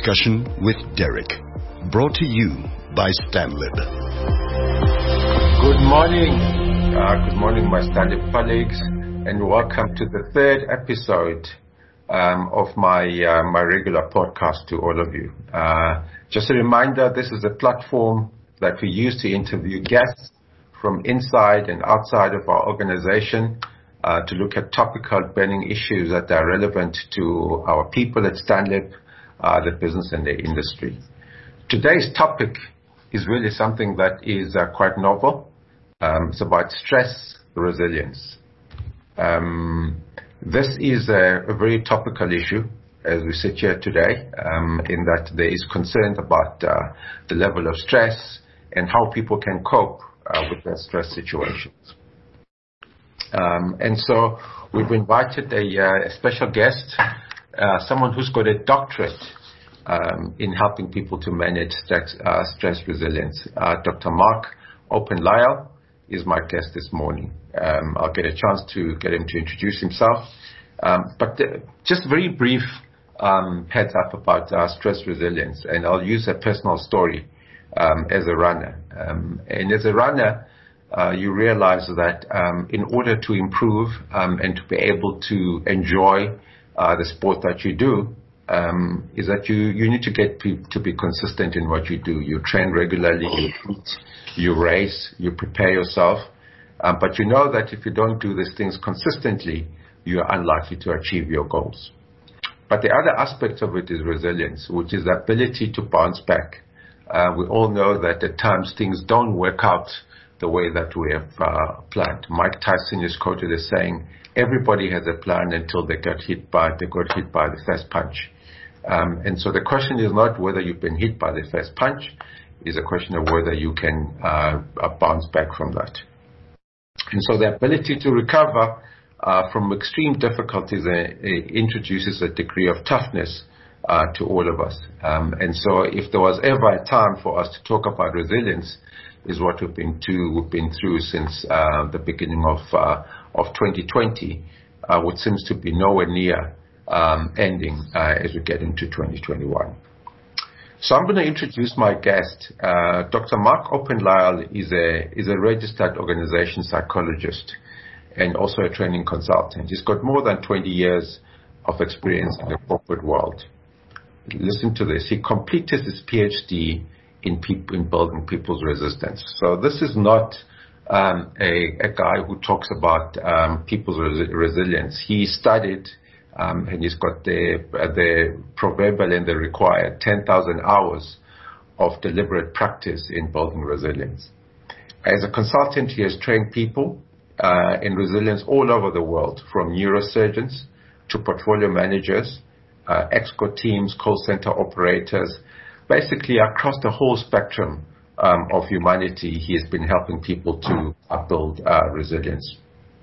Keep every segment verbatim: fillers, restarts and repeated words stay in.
Discussion with Derek, brought to you by Stanlib. Good morning. Uh, good morning, my Stanlib colleagues, and welcome to the third episode um, of my uh, my regular podcast to all of you. Uh, just a reminder, this is a platform that we use to interview guests from inside and outside of our organization uh, to look at topical burning issues that are relevant to our people at Stanlib, uh, the business and the industry. Today's topic is really something that is uh, quite novel. Um, it's about stress resilience. Um, this is a, a very topical issue as we sit here today, um, in that there is concern about uh, the level of stress and how people can cope uh, with their stress situations. Um, and so we've invited a, uh, a special guest, uh, someone who's got a doctorate um, in helping people to manage stress, uh, stress resilience. Uh, Doctor Mark Open-Lyall is my guest this morning. Um, I'll get a chance to get him to introduce himself. Um, but uh, just very brief um, heads up about uh, stress resilience, and I'll use a personal story um, as a runner. Um, and as a runner, uh, you realize that um, in order to improve um, and to be able to enjoy uh, the sport that you do, um, is that you, you need to get pe- to be consistent in what you do. You train regularly, you eat, you race, you prepare yourself. Um, but you know that if you don't do these things consistently, you are unlikely to achieve your goals. But the other aspect of it is resilience, which is the ability to bounce back. Uh, we all know that at times things don't work out the way that we have uh, planned. Mike Tyson is quoted as saying, everybody has a plan until they got hit by, they got hit by the first punch. Um, and so the question is not whether you've been hit by the first punch, it's a question of whether you can uh, bounce back from that. And so the ability to recover uh, from extreme difficulties uh, introduces a degree of toughness uh, to all of us. Um, and so if there was ever a time for us to talk about resilience, is what we've been, to, we've been through since uh, the beginning of uh, of twenty twenty, uh, which seems to be nowhere near um, ending uh, as we get into twenty twenty-one. So I'm going to introduce my guest. Uh, Doctor Mark Open-Lyall is a is a registered organization psychologist and also a training consultant. He's got more than twenty years of experience in the corporate world. Listen to this. He completed his PhD in, peop- in building people's resistance. So this is not um, a, a guy who talks about um, people's res- resilience. He studied Um, and he's got the uh, the proverbial and the required ten thousand hours of deliberate practice in building resilience. As a consultant, he has trained people uh, in resilience all over the world, from neurosurgeons to portfolio managers, uh, ExCo teams, call center operators, basically across the whole spectrum um, of humanity. He has been helping people to uh, build uh, resilience.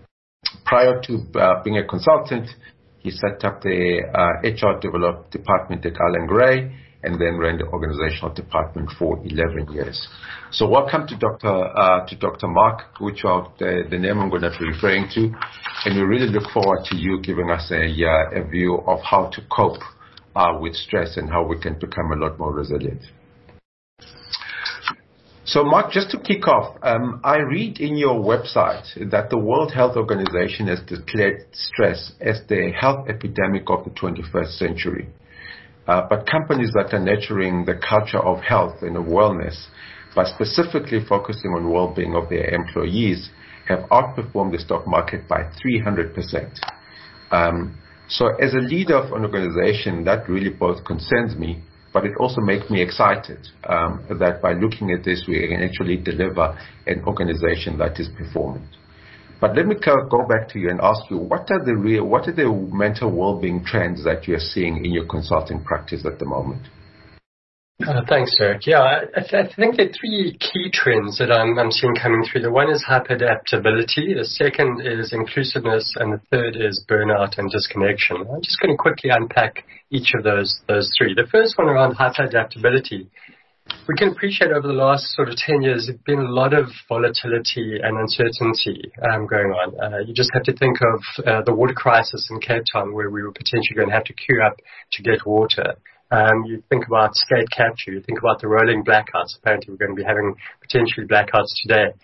Prior to uh, being a consultant, he set up the uh, H R develop department at Allan Gray and then ran the organizational department for eleven years. So welcome to Doctor Uh, to Doctor Mark, which are the, the name I'm going to be referring to. And we really look forward to you giving us a, uh, a view of how to cope uh, with stress and how we can become a lot more resilient. So, Mark, just to kick off, um, I read in your website that the World Health Organization has declared stress as the health epidemic of the twenty-first century. Uh, but companies that are nurturing the culture of health and of wellness, by specifically focusing on well-being of their employees, have outperformed the stock market by three hundred percent. Um, so, as a leader of an organization, that really both concerns me, but it also makes me excited um, that by looking at this, we can actually deliver an organization that is performant. But let me go back to you and ask you, what are the real, what are the mental well-being trends that you're seeing in your consulting practice at the moment? Uh, thanks, Derek. Yeah, I, th- I think there are three key trends that I'm, I'm seeing coming through. The one is hyperadaptability, the second is inclusiveness, and the third is burnout and disconnection. I'm just going to quickly unpack each of those those three. The first one around hyperadaptability. We can appreciate over the last sort of ten years, there's been a lot of volatility and uncertainty um, going on. Uh, you just have to think of uh, the water crisis in Cape Town, where we were potentially going to have to queue up to get water. Um, you think about skate capture. You think about the rolling blackouts. Apparently, we're going to be having potentially blackouts today.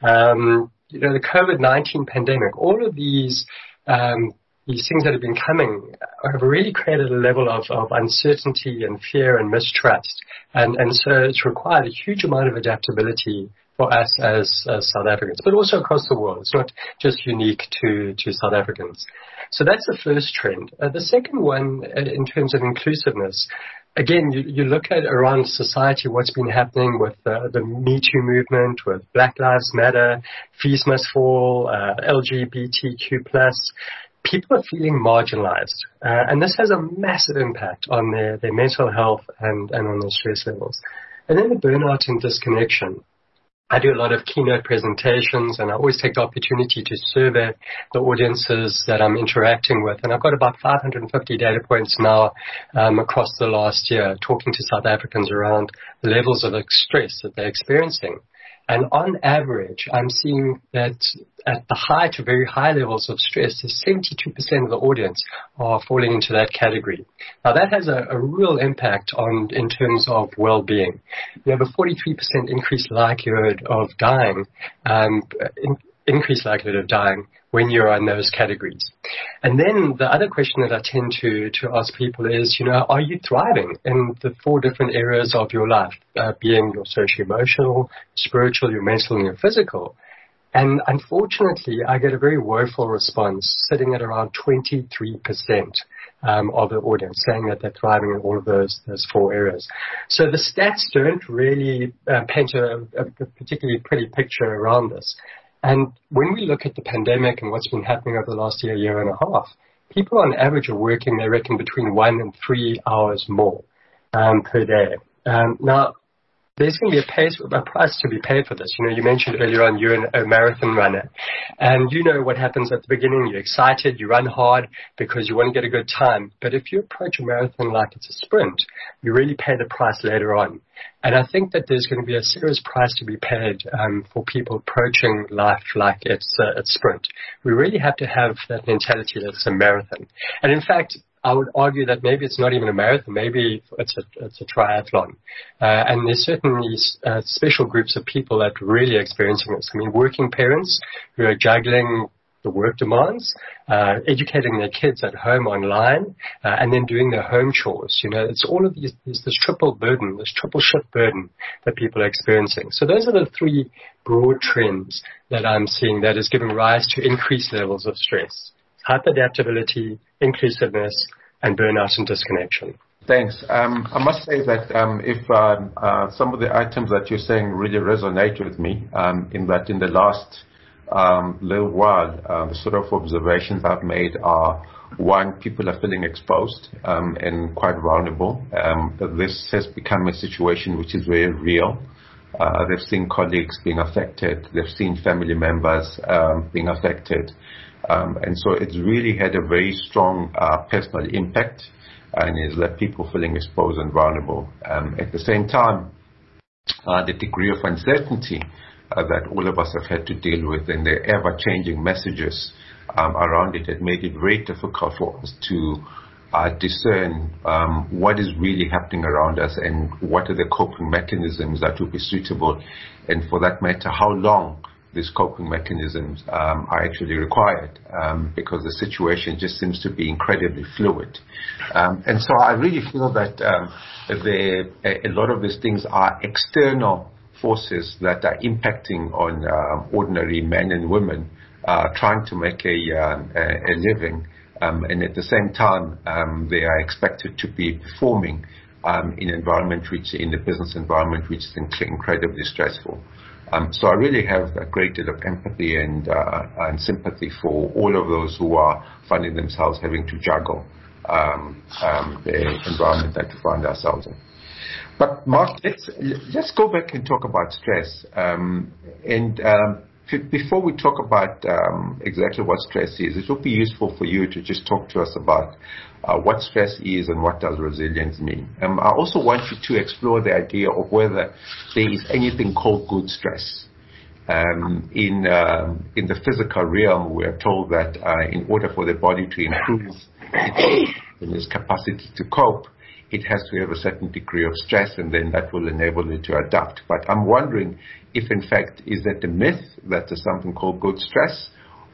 Um, you know, the COVID nineteen pandemic. All of these um, these things that have been coming have really created a level of, of uncertainty and fear and mistrust. And, and so it's required a huge amount of adaptability for us as, as South Africans, but also across the world. It's not just unique to, to South Africans. So that's the first trend. Uh, the second one, uh, in terms of inclusiveness, again, you, you look at around society what's been happening with uh, the Me Too movement, with Black Lives Matter, Fees Must Fall, uh, L G B T Q plus. People are feeling marginalized, uh, and this has a massive impact on their, their mental health and, and on their stress levels. And then the burnout and disconnection. I do a lot of keynote presentations, and I always take the opportunity to survey the audiences that I'm interacting with. And I've got about five hundred fifty data points now um, across the last year, talking to South Africans around the levels of stress that they're experiencing. And on average, I'm seeing that at the high to very high levels of stress, seventy-two percent of the audience are falling into that category. Now, that has a, a real impact on in terms of well-being. You have a forty-three percent increased likelihood of dying, um, in, increased likelihood of dying when you're in those categories. And then the other question that I tend to, to ask people is, you know, are you thriving in the four different areas of your life, uh, being your socio-emotional, spiritual, your mental, and your physical? And unfortunately, I get a very woeful response sitting at around twenty-three percent um, of the audience saying that they're thriving in all of those, those four areas. So the stats don't really uh, paint a, a particularly pretty picture around this. And when we look at the pandemic and what's been happening over the last year, year and a half, people on average are working, they reckon, between one and three hours more um, per day. Um, now, there's going to be a, pace, a price to be paid for this. You know, you mentioned earlier on you're a marathon runner, and you know what happens at the beginning. You're excited, you run hard because you want to get a good time. But if you approach a marathon like it's a sprint, you really pay the price later on. And I think that there's going to be a serious price to be paid um, for people approaching life like it's a, it's sprint. We really have to have that mentality that it's a marathon. And in fact, I would argue that maybe it's not even a marathon, maybe it's a, it's a triathlon. Uh, and there's certainly uh, special groups of people that are really experiencing this. I mean, working parents who are juggling the work demands, uh, educating their kids at home online, uh, and then doing their home chores. You know, it's all of these, this, this triple burden, this triple shift burden that people are experiencing. So those are the three broad trends that I'm seeing that is giving rise to increased levels of stress. Hyper-adaptability, inclusiveness, and burnout and disconnection. Thanks. Um, I must say that um, if um, uh, some of the items that you're saying really resonate with me, um, in that in the last um, little while, uh, the sort of observations I've made are, one, people are feeling exposed um, and quite vulnerable. Um, this has become a situation which is very real. Uh, they've seen colleagues being affected. They've seen family members um, being affected. Um, and so it's really had a very strong uh, personal impact and has left people feeling exposed and vulnerable. Um, at the same time, uh, the degree of uncertainty uh, that all of us have had to deal with and the ever-changing messages um, around it had made it very difficult for us to uh, discern um, what is really happening around us and what are the coping mechanisms that will be suitable, and for that matter, how long these coping mechanisms um, are actually required, um, because the situation just seems to be incredibly fluid. Um, and so I really feel that um, the, a, a lot of these things are external forces that are impacting on uh, ordinary men and women uh, trying to make a, um, a, a living, um, and at the same time um, they are expected to be performing um, in an environment which, in the business environment, which is incredibly stressful. Um, so I really have a great deal of empathy and, uh, and sympathy for all of those who are finding themselves having to juggle um, um, the environment that we find ourselves in. But Mark, let's let's go back and talk about stress. Um, and um, f- before we talk about um, exactly what stress is, it would be useful for you to just talk to us about Uh, what stress is and what does resilience mean. Um, I also want you to explore the idea of whether there is anything called good stress. Um, in um, in the physical realm, we are told that uh, in order for the body to improve its, its capacity to cope, it has to have a certain degree of stress, and then that will enable it to adapt. But I'm wondering if, in fact, is that a myth that there's something called good stress,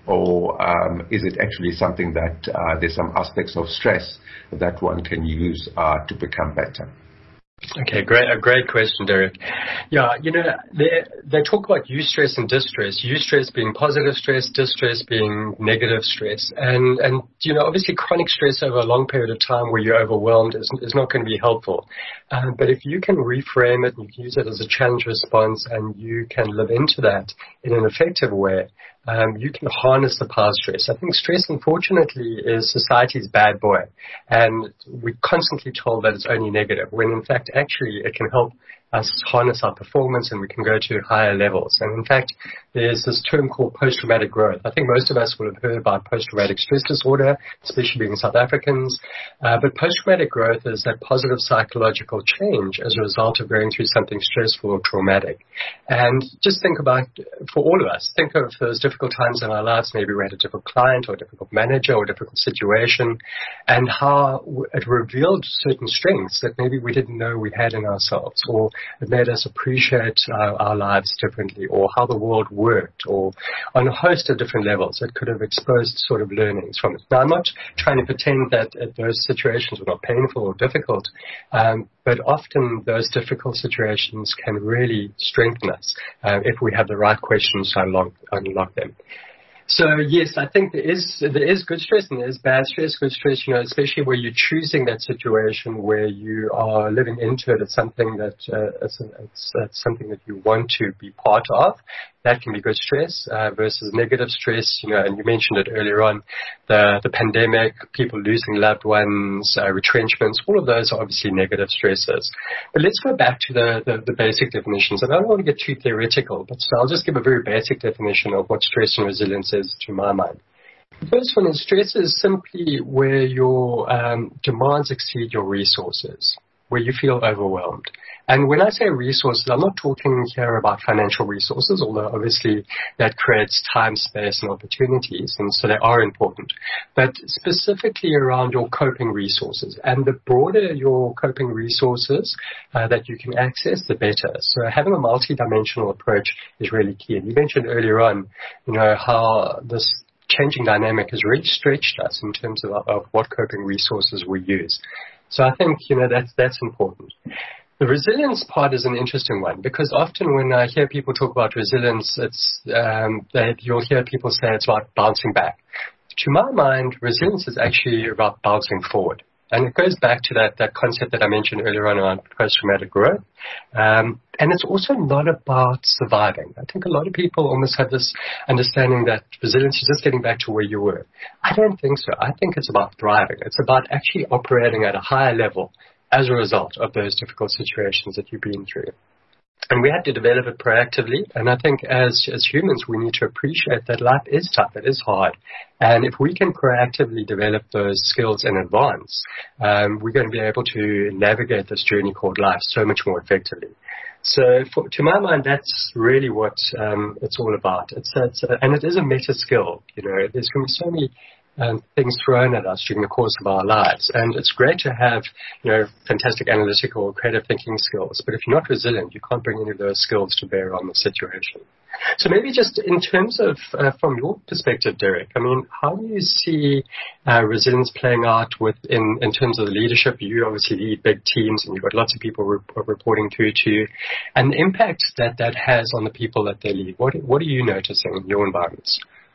or um, is it actually something that uh, there's some aspects of stress that one can use uh, to become better? Okay, great, a great question, Derek. Yeah, you know, they they talk about eustress and distress. Eustress being positive stress, distress being negative stress, and and you know, obviously, chronic stress over a long period of time where you're overwhelmed is is not going to be helpful. Um, but if you can reframe it, and you can use it as a challenge response, and you can live into that in an effective way, Um, you can harness the power of stress. I think stress, unfortunately, is society's bad boy. And we're constantly told that it's only negative, when in fact, actually, it can help us harness our performance and we can go to higher levels. And in fact, there's this term called post-traumatic growth. I think most of us will have heard about post-traumatic stress disorder, especially being South Africans. Uh, but post-traumatic growth is that positive psychological change as a result of going through something stressful or traumatic. And just think about, for all of us, think of those difficult times in our lives. Maybe we had a difficult client or a difficult manager or a difficult situation, and how it revealed certain strengths that maybe we didn't know we had in ourselves, or it made us appreciate uh, our lives differently, or how the world worked, or on a host of different levels. It could have exposed sort of learnings from it. Now, I'm not trying to pretend that uh, those situations were not painful or difficult, um, but often those difficult situations can really strengthen us uh, if we have the right questions to unlock, unlock them. So yes, I think there is there is good stress and there is bad stress. Good stress, you know, especially where you're choosing that situation where you are living into it. It's something that uh, it's, it's, it's something that you want to be part of. That can be good stress uh, versus negative stress. You know, and you mentioned it earlier on, the the pandemic, people losing loved ones, uh, retrenchments. All of those are obviously negative stresses. But let's go back to the, the the basic definitions. And I don't want to get too theoretical, but so I'll just give a very basic definition of what stress and resilience is to my mind. The first one is stress is simply where your um, demands exceed your resources, where you feel overwhelmed. And when I say resources, I'm not talking here about financial resources, although obviously that creates time, space, and opportunities, and so they are important. But specifically around your coping resources. And the broader your coping resources uh, that you can access, the better. So having a multi-dimensional approach is really key. And you mentioned earlier on, you know, how this changing dynamic has really stretched us in terms of, of what coping resources we use. So I think, you know, that's, that's important. The resilience part is an interesting one, because often when I hear people talk about resilience, it's um, that you'll hear people say it's about bouncing back. To my mind, resilience is actually about bouncing forward. And it goes back to that, that concept that I mentioned earlier on around post-traumatic growth. Um, and it's also not about surviving. I think a lot of people almost have this understanding that resilience is just getting back to where you were. I don't think so. I think it's about thriving. It's about actually operating at a higher level as a result of those difficult situations that you've been through. And we have to develop it proactively. And I think as as humans, we need to appreciate that life is tough. It is hard. And if we can proactively develop those skills in advance, um, we're going to be able to navigate this journey called life so much more effectively. So for, to my mind, that's really what um, it's all about. It's, it's a, and it is a meta skill. You know, there's going to be so many Um, things thrown at us during the course of our lives. And it's great to have, you know, fantastic analytical or creative thinking skills. But if you're not resilient, you can't bring any of those skills to bear on the situation. So maybe just in terms of, uh, from your perspective, Derek, I mean, how do you see uh, resilience playing out with in, in terms of the leadership? You obviously lead big teams and you've got lots of people re- reporting through to you. And the impact that that has on the people that they lead. What, what are you noticing in your environments?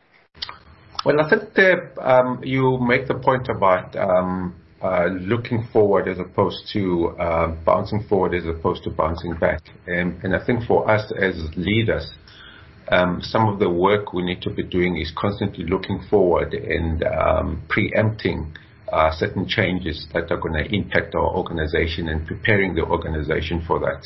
Well, I think that, um, you make the point about um, uh, looking forward as opposed to uh, bouncing forward as opposed to bouncing back. And, and I think for us as leaders, um, some of the work we need to be doing is constantly looking forward and um, preempting uh, certain changes that are going to impact our organization and preparing the organization for that.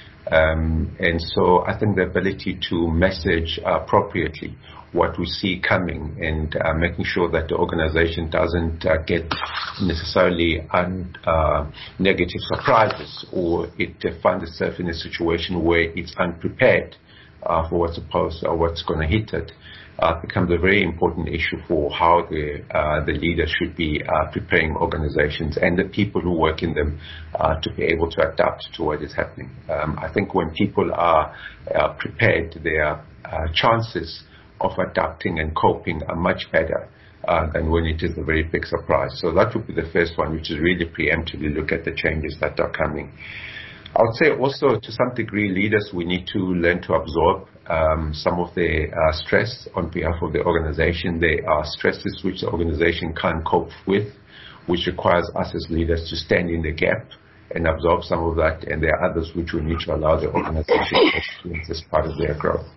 Um, and so I think the ability to message appropriately what we see coming and uh, making sure that the organization doesn't uh, get necessarily un, uh, negative surprises, or it uh, finds itself in a situation where it's unprepared uh, for what's supposed or what's going to hit it. uh, becomes a very important issue for how the uh, the leaders should be uh, preparing organizations and the people who work in them uh, to be able to adapt to what is happening. Um, I think when people are uh, prepared, their uh, chances of adapting and coping are much better uh, than when it is a very big surprise. So that would be the first one, which is really preemptively look at the changes that are coming. I would say also, to some degree, leaders, we need to learn to absorb um, some of the uh, stress on behalf of the organization. There are stresses which the organization can't cope with, which requires us as leaders to stand in the gap and absorb some of that. And there are others which we need to allow the organization to experience as part of their growth.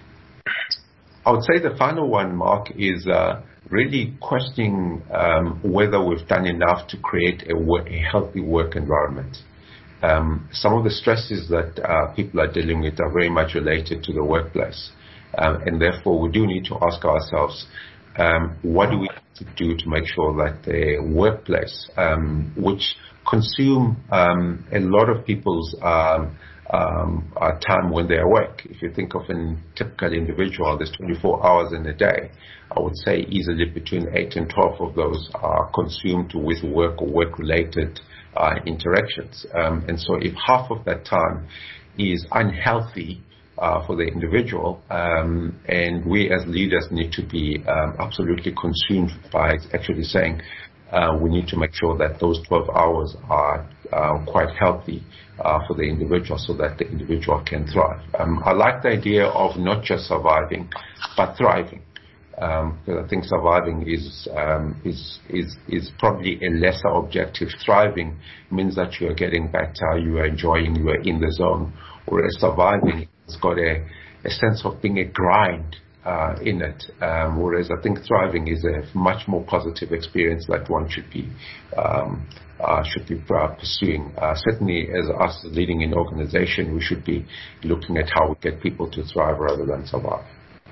I would say the final one, Mark, is uh, really questioning um, whether we've done enough to create a, work, a healthy work environment. Um, some of the stresses that uh, people are dealing with are very much related to the workplace. Um, and therefore, we do need to ask ourselves, um, what do we need to do to make sure that the workplace, um, which consume um, a lot of people's um, um, uh, time when they're at work. If you think of a typical individual, there's twenty-four hours in a day. I would say easily between eight and twelve of those are consumed with work or work-related Uh, interactions. Um, and so if half of that time is unhealthy uh, for the individual, um, and we as leaders need to be um, absolutely consumed by actually saying uh, we need to make sure that those twelve hours are uh, quite healthy uh, for the individual so that the individual can thrive. Um, I like the idea of not just surviving, but thriving. Um, because I think surviving is, um, is is is probably a lesser objective. Thriving means that you are getting better, you are enjoying, you are in the zone. Whereas surviving has got a, a sense of being a grind uh, in it. Um, whereas I think thriving is a much more positive experience that one should be um, uh, should be uh, pursuing. Uh, certainly, as us leading an organization, we should be looking at how we get people to thrive rather than survive.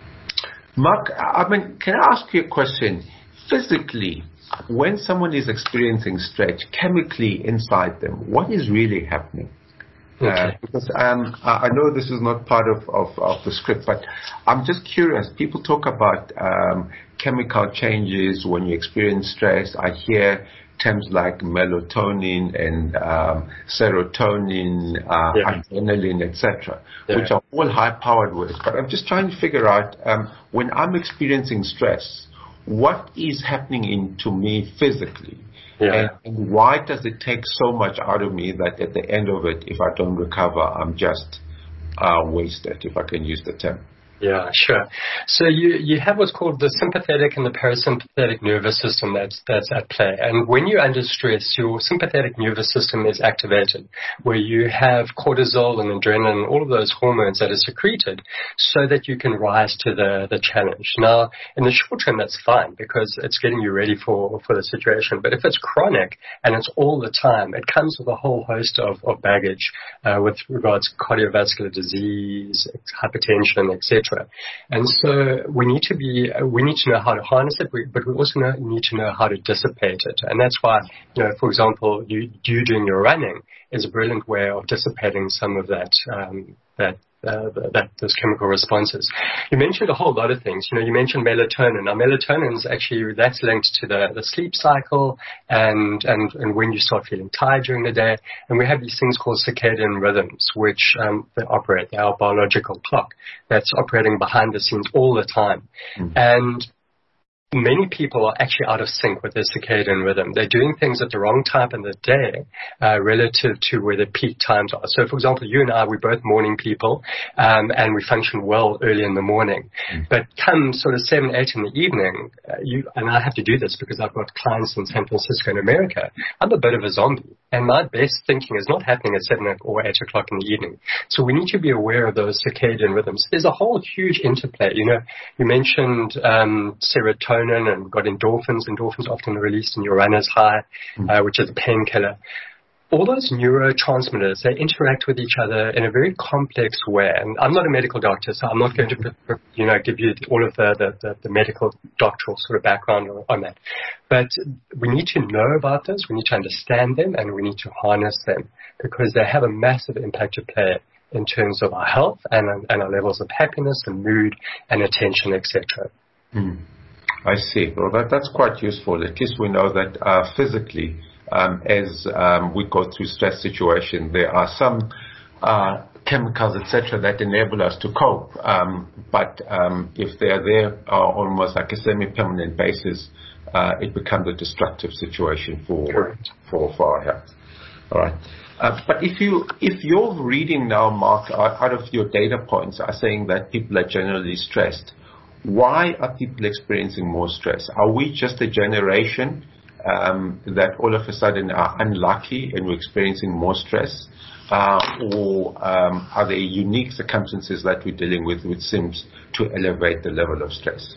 Mark, I mean, can I ask you a question? Physically, when someone is experiencing stretch, chemically inside them, what is really happening? Okay. Uh, because um, I know this is not part of, of, of the script, but I'm just curious. People talk about um, chemical changes when you experience stress. I hear terms like melatonin and um, serotonin, uh, yeah. adrenaline, et cetera, yeah. which are all high-powered words. But I'm just trying to figure out, um, when I'm experiencing stress, what is happening in, to me physically? Yeah. And, and why does it take so much out of me that at the end of it, if I don't recover, I'm just uh, wasted, if I can use the term? Yeah, sure. So you, you have what's called the sympathetic and the parasympathetic nervous system that's, that's at play. And when you're under stress, your sympathetic nervous system is activated, where you have cortisol and adrenaline, all of those hormones that are secreted so that you can rise to the, the challenge. Now, in the short term, that's fine because it's getting you ready for, for the situation. But if it's chronic and it's all the time, it comes with a whole host of, of baggage uh, with regards to cardiovascular disease, hypertension, et cetera. And so we need to be, we need to know how to harness it, but we also know, need to know how to dissipate it. And that's why, you know, for example, you, you doing your running is a brilliant way of dissipating some of that, um, that, uh, that, those chemical responses. You mentioned a whole lot of things. You know, you mentioned melatonin. Now, melatonin is actually, that's linked to the, the sleep cycle and, and, and when you start feeling tired during the day. And we have these things called circadian rhythms, which, um, they operate, our biological clock that's operating behind the scenes all the time. Mm-hmm. And many people are actually out of sync with their circadian rhythm. They're doing things at the wrong time in the day uh, relative to where the peak times are. So, for example, you and I, we're both morning people, um, and we function well early in the morning. Mm. But come sort of seven, eight in the evening, uh, you and I have to do this because I've got clients in San Francisco and America. I'm a bit of a zombie, and my best thinking is not happening at seven or eight o'clock in the evening. So we need to be aware of those circadian rhythms. There's a whole huge interplay. You know, you mentioned um, serotonin. And we've got endorphins. Endorphins are often released in your runner's high, uh, which is a painkiller. All those neurotransmitters, they interact with each other in a very complex way. And I'm not a medical doctor, so I'm not going to, you know, give you all of the, the, the, the medical doctoral sort of background on that. But we need to know about this, we need to understand them, and we need to harness them because they have a massive impact to play in terms of our health and, and our levels of happiness and mood and attention, et cetera. Mm. I see. Well, that, that's quite useful. At least we know that uh, physically, um, as um, we go through stress situation, there are some uh, chemicals, et cetera, that enable us to cope. Um, but um, if they are there uh, almost like a semi-permanent basis, uh, it becomes a destructive situation for for, for our health. All right. Uh, but if you if your reading now, Mark, out of your data points are saying that people are generally stressed, why are people experiencing more stress? Are we just a generation um, that all of a sudden are unlucky and we're experiencing more stress? Uh, or um, are there unique circumstances that we're dealing with which seems to elevate the level of stress?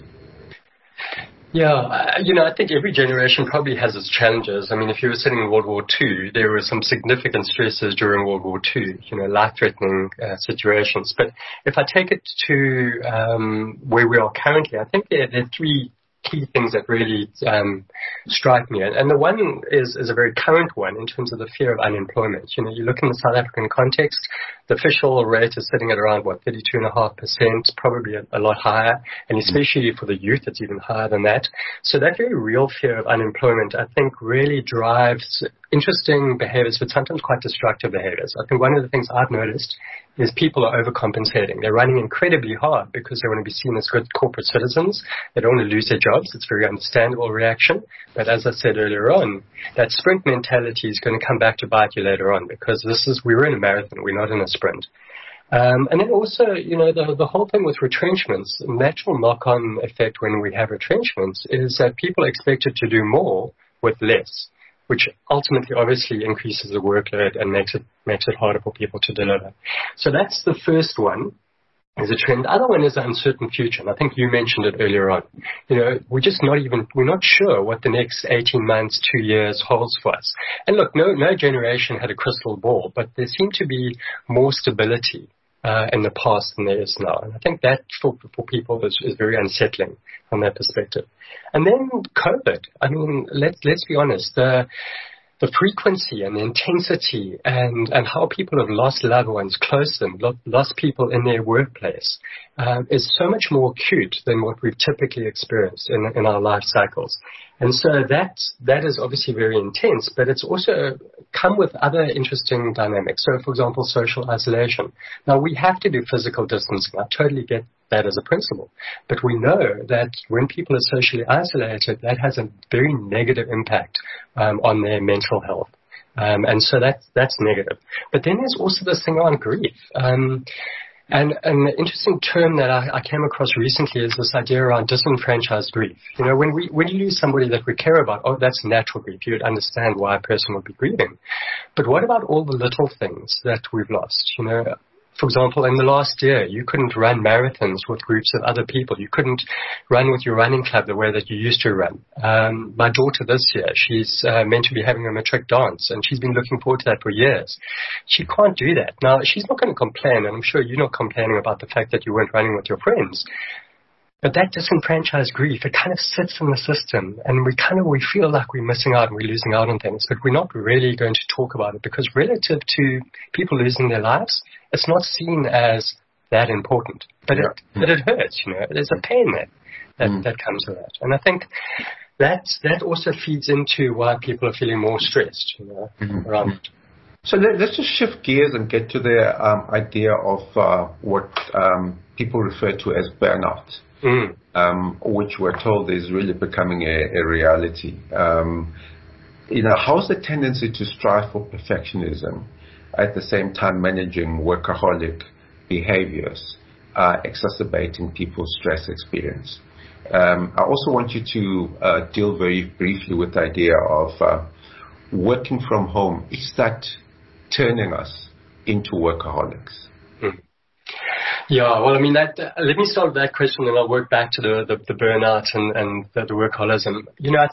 Yeah, uh, you know, I think every generation probably has its challenges. I mean, if you were sitting in World War Two, there were some significant stresses during World War Two, you know, life-threatening uh, situations. But if I take it to um, where we are currently, I think there, there are three key things that really um, strike me. And, and the one is, is a very current one in terms of the fear of unemployment. You know, you look in the South African context, the official rate is sitting at around, what, thirty-two point five percent, probably a, a lot higher. And especially for the youth, it's even higher than that. So that very real fear of unemployment, I think, really drives interesting behaviors, but sometimes quite destructive behaviors. I think one of the things I've noticed is people are overcompensating. They're running incredibly hard because they want to be seen as good corporate citizens. They don't want to lose their jobs. It's a very understandable reaction. But as I said earlier on, that sprint mentality is going to come back to bite you later on, because this is, we're in a marathon. We're not in a sprint. Um, and then also, you know, the, the whole thing with retrenchments, the natural knock-on effect when we have retrenchments is that people are expected to do more with less, which ultimately obviously increases the workload and makes it makes it harder for people to deliver. So that's the first one, is a trend. The other one is the uncertain future, and I think you mentioned it earlier on. You know, we're just not even, we're not sure what the next eighteen months, two years holds for us. And look, no, no generation had a crystal ball, but there seemed to be more stability uh, in the past than there is now. And I think that for, for people is, is very unsettling from that perspective. And then COVID. I mean, let's, let's be honest, the, the frequency and the intensity and, and how people have lost loved ones close to them, lost people in their workplace, uh, is so much more acute than what we've typically experienced in, in our life cycles. And so that, that is obviously very intense, but it's also come with other interesting dynamics. So, for example, social isolation. Now, we have to do physical distancing. I totally get that as a principle. But we know that when people are socially isolated, that has a very negative impact um, on their mental health. Um, and so that's, that's negative. But then there's also this thing on grief. Um, And an interesting term that I, I came across recently is this idea around disenfranchised grief. You know, when we when you lose somebody that we care about, oh, that's natural grief. You would understand why a person would be grieving. But what about all the little things that we've lost? You know, for example, in the last year, you couldn't run marathons with groups of other people. You couldn't run with your running club the way that you used to run. Um, my daughter this year, she's uh, meant to be having a matric dance, and she's been looking forward to that for years. She can't do that. Now, she's not going to complain, and I'm sure you're not complaining about the fact that you weren't running with your friends. But that disenfranchised grief, it kind of sits in the system, and we kind of, we feel like we're missing out and we're losing out on things, but we're not really going to talk about it, because relative to people losing their lives, it's not seen as that important. But yeah. it, but it hurts, you know. There's a pain there that, mm. that comes with that. And I think that, that also feeds into why people are feeling more stressed, you know, mm-hmm. around it. So let, let's just shift gears and get to the um, idea of uh, what um, people refer to as burnout. Mm. Um, which we're told is really becoming a, a reality. Um, you know, how's the tendency to strive for perfectionism at the same time managing workaholic behaviors, uh, exacerbating people's stress experience? Um, I also want you to uh, deal very briefly with the idea of uh, working from home. Is that turning us into workaholics? Mm. Yeah, well, I mean, that, uh, let me start with that question, and I'll work back to the, the, the burnout and, and the, the workaholism. You know, I think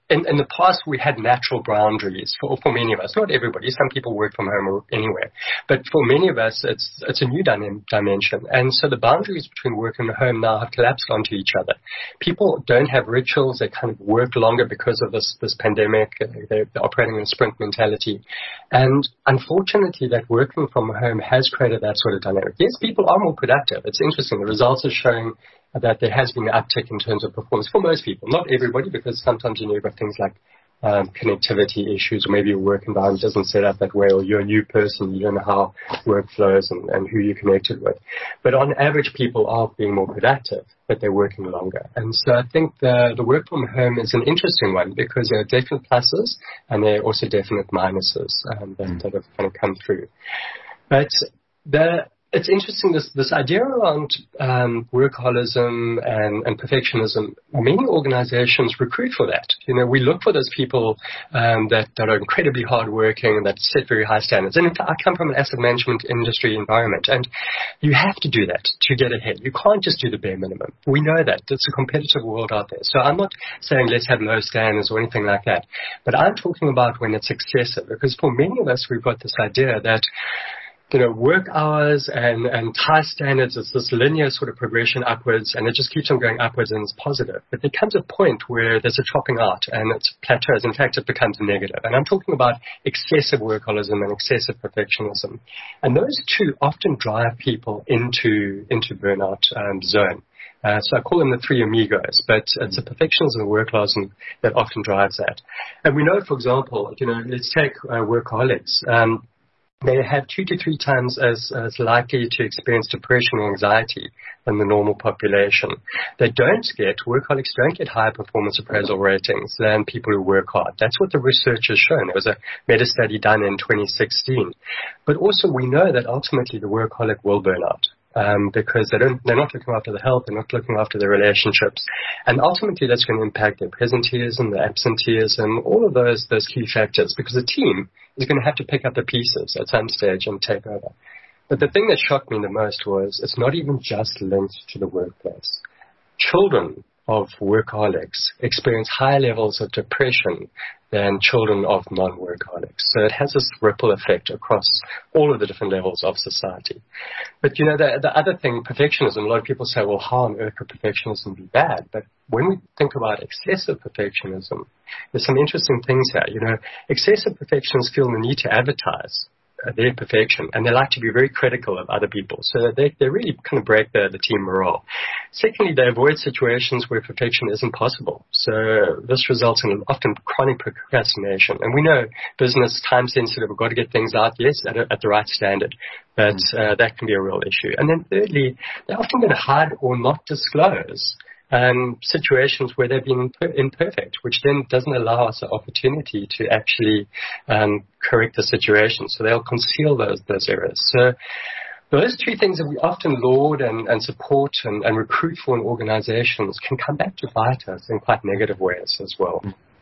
In, in the past, we had natural boundaries for, for many of us. Not everybody. Some people work from home or anywhere. But for many of us, it's it's a new dim- dimension. And so the boundaries between work and home now have collapsed onto each other. People don't have rituals. They kind of work longer because of this, this pandemic. They're, they're operating in a sprint mentality. And unfortunately, that working from home has created that sort of dynamic. Yes, people are more productive. It's interesting. The results are showing that there has been an uptick in terms of performance for most people, not everybody, because sometimes you know you've got things like um, connectivity issues, or maybe your work environment doesn't set up that way, or you're a new person, you don't know how work flows and, and who you're connected with. But on average, people are being more productive, but they're working longer. And so I think the, the work from home is an interesting one because there are definite pluses and there are also definite minuses um, that, that have kind of come through. But the It's interesting, this, this idea around um, workaholism and, and perfectionism. Many organizations recruit for that. You know, we look for those people um, that, that are incredibly hardworking and that set very high standards. And in fact, I come from an asset management industry environment, and you have to do that to get ahead. You can't just do the bare minimum. We know that. It's a competitive world out there. So I'm not saying let's have low standards or anything like that. But I'm talking about when it's excessive, because for many of us, we've got this idea that you know, work hours and, and high standards, it's this linear sort of progression upwards, and it just keeps on going upwards and it's positive. But there comes a point where there's a chopping out and it plateaus. In fact, it becomes negative. And I'm talking about excessive workaholism and excessive perfectionism. And those two often drive people into, into burnout um, zone. Uh, so I call them the three amigos, but it's the perfectionism and workaholism that often drives that. And we know, for example, you know, let's take uh, workaholics. Um, They have two to three times as, as likely to experience depression or anxiety than the normal population. They don't get, workaholics don't get higher performance appraisal ratings than people who work hard. That's what the research has shown. There was a meta-study done in twenty sixteen. But also we know that ultimately the workaholic will burn out. Um, because they don't, they're not looking after the health, they're not looking after their relationships. And ultimately that's going to impact their presenteeism, their absenteeism, all of those, those key factors, because the team is going to have to pick up the pieces at some stage and take over. But the thing that shocked me the most was it's not even just linked to the workplace. Children of workaholics experience higher levels of depression than children of non-workaholics. So it has this ripple effect across all of the different levels of society. But, you know, the, the other thing, perfectionism, a lot of people say, well, how on earth could perfectionism be bad? But when we think about excessive perfectionism, there's some interesting things here. You know, excessive perfectionists feel the need to advertise their perfection, and they like to be very critical of other people. So they, they really kind of break the, the team morale. Secondly, they avoid situations where perfection isn't possible. So this results in often chronic procrastination. And we know business, time sensitive, we've got to get things out, yes, at, a, at the right standard. But uh, that can be a real issue. And then thirdly, they're often going to hide or not disclose Um, situations where they've been imperfect, which then doesn't allow us an opportunity to actually um, correct the situation. So they'll conceal those those errors. So those two things that we often laud and, and support and, and recruit for in organizations can come back to bite us in quite negative ways as well.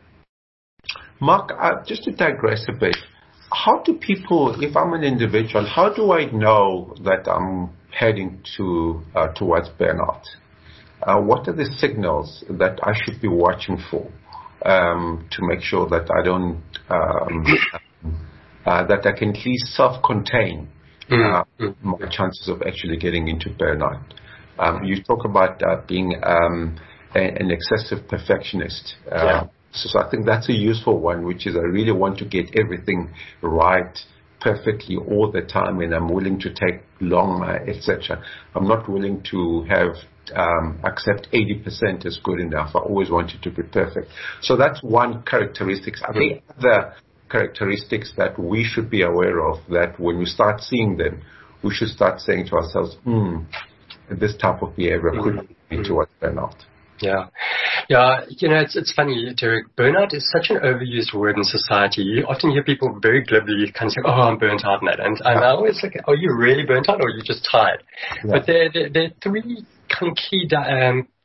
Mark, uh, just to digress a bit, how do people, if I'm an individual, how do I know that I'm heading to uh, towards burnout? Uh, what are the signals that I should be watching for um, to make sure that I don't, um, uh, that I can at least self-contain uh, mm-hmm. my chances of actually getting into burnout? Um, you talk about uh, being um, a, an excessive perfectionist. Uh, yeah. so, so I think that's a useful one, which is I really want to get everything right perfectly all the time, and I'm willing to take long, uh, et cetera. I'm not willing to have Um, accept eighty percent is good enough. I always want it to be perfect. So that's one characteristic. Are there other characteristics that we should be aware of, that when we start seeing them, we should start saying to ourselves, hmm, this type of behavior could be towards burnout? Yeah. Yeah, you know, it's it's funny, Derek. Burnout is such an overused word in society. You often hear people very glibly kind of say, oh, I'm burnt out, Nat. And, and I always like, are you really burnt out or are you just tired? Yeah. But there, there, there are three kind of key um,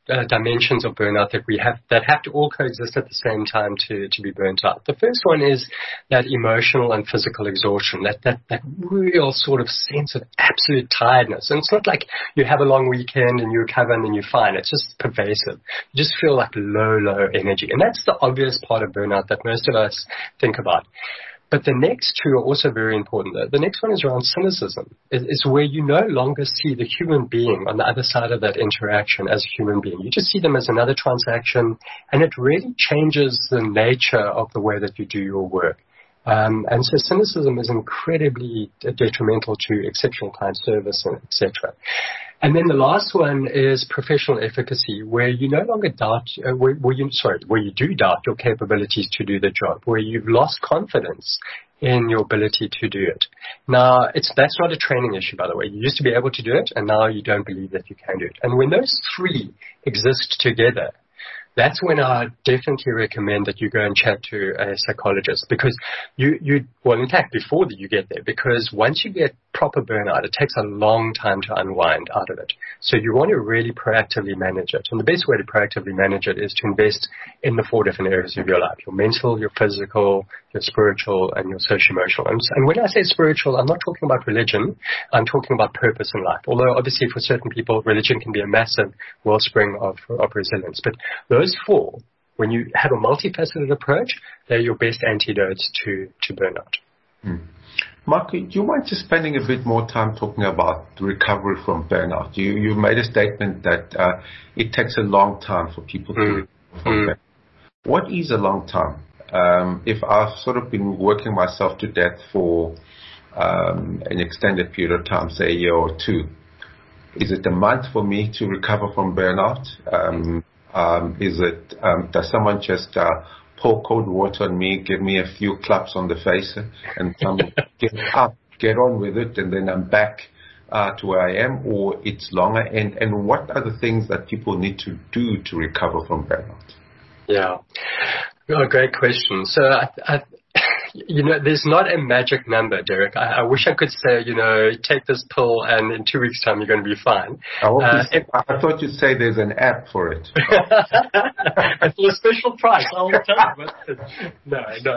uh, dimensions of burnout that we have that have to all coexist at the same time to, to be burnt out. The first one is that emotional and physical exhaustion, that, that, that real sort of sense of absolute tiredness. And it's not like you have a long weekend and you recover and then you're fine. It's just pervasive. You just feel like low, low energy. And that's the obvious part of burnout that most of us think about. But the next two are also very important. The next one is around cynicism. It's where you no longer see the human being on the other side of that interaction as a human being. You just see them as another transaction, and it really changes the nature of the way that you do your work. Um, and so cynicism is incredibly detrimental to exceptional client service, and et cetera. And then the last one is professional efficacy, where you no longer doubt, uh, where, where you, sorry, where you do doubt your capabilities to do the job, where you've lost confidence in your ability to do it. Now, it's, that's not a training issue, by the way. You used to be able to do it, and now you don't believe that you can do it. And when those three exist together, that's when I definitely recommend that you go and chat to a psychologist, because you, you, well, in fact, before that you get there, because once you get proper burnout, it takes a long time to unwind out of it. So you want to really proactively manage it. And the best way to proactively manage it is to invest in the four different areas of your life: your mental, your physical, your spiritual, and your social-emotional. And, and when I say spiritual, I'm not talking about religion. I'm talking about purpose in life. Although obviously for certain people, religion can be a massive wellspring of, of resilience. But those four, when you have a multifaceted approach, they're your best antidotes to, to burnout. Mm. Mark, do you mind just spending a bit more time talking about the recovery from burnout? You you made a statement that uh, it takes a long time for people to mm. recover from mm. burnout. What is a long time? Um, if I've sort of been working myself to death for um, an extended period of time, say a year or two, is it a month for me to recover from burnout? Um, um, is it, um, does someone just uh, pour cold water on me, give me a few claps on the face, and tell me, get up, get on with it, and then I'm back uh, to where I am? Or it's longer? And, and what are the things that people need to do to recover from burnout? Yeah. Oh, great question. So, I, I, you know, there's not a magic number, Derek. I, I wish I could say, you know, take this pill and in two weeks' time you're going to be fine. I, uh, it, I thought you'd say there's an app for it. It's a special price. I'll tell you. But no, no.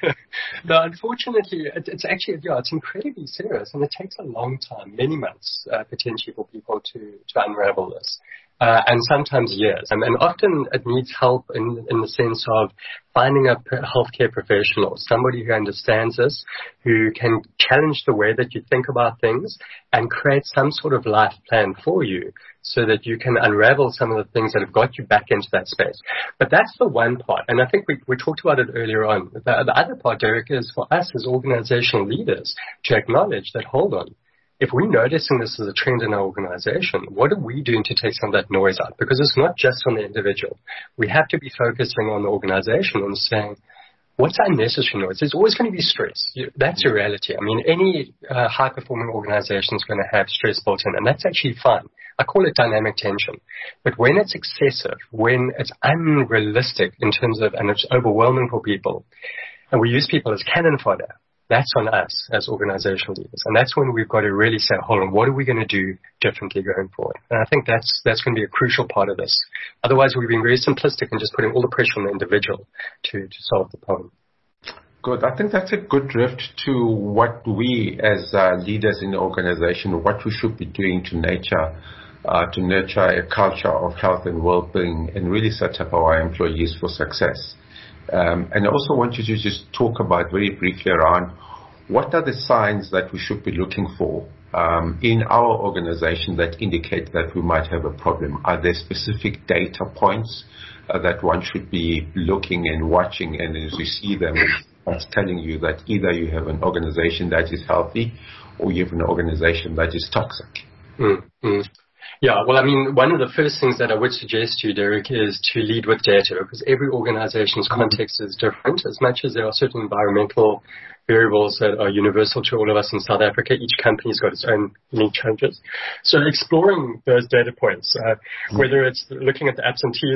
No, unfortunately, it, it's actually, yeah, it's incredibly serious, and it takes a long time, many months, uh, potentially for people to, to unravel this. Uh, and sometimes years. And, and often it needs help in, in the sense of finding a healthcare professional, somebody who understands this, who can challenge the way that you think about things and create some sort of life plan for you so that you can unravel some of the things that have got you back into that space. But that's the one part. And I think we, we talked about it earlier on. The, the other part, Derek, is for us as organizational leaders to acknowledge that, hold on, if we're noticing this as a trend in our organization, what are we doing to take some of that noise out? Because it's not just on the individual. We have to be focusing on the organization and saying, what's unnecessary noise? There's always going to be stress. That's a reality. I mean, any uh, high-performing organization is going to have stress built in, and that's actually fine. I call it dynamic tension. But when it's excessive, when it's unrealistic in terms of, and it's overwhelming for people, and we use people as cannon fodder, that's on us as organizational leaders. And that's when we've got to really say, hold on, what are we going to do differently going forward? And I think that's that's going to be a crucial part of this. Otherwise, we're being very simplistic and just putting all the pressure on the individual to, to solve the problem. Good. I think that's a good drift to what we as uh, leaders in the organization, what we should be doing to nurture, uh, to nurture a culture of health and well-being and really set up our employees for success. Um, and I also want you to just talk about very briefly around what are the signs that we should be looking for um, in our organization that indicate that we might have a problem. Are there specific data points uh, that one should be looking and watching, and as you see them, it's telling you that either you have an organization that is healthy or you have an organization that is toxic? Mm-hmm. Yeah, well, I mean, one of the first things that I would suggest to you, Derek, is to lead with data, because every organization's context is different. As much as there are certain environmental variables that are universal to all of us in South Africa, each company's got its own unique challenges. So exploring those data points, uh, whether it's looking at the absenteeism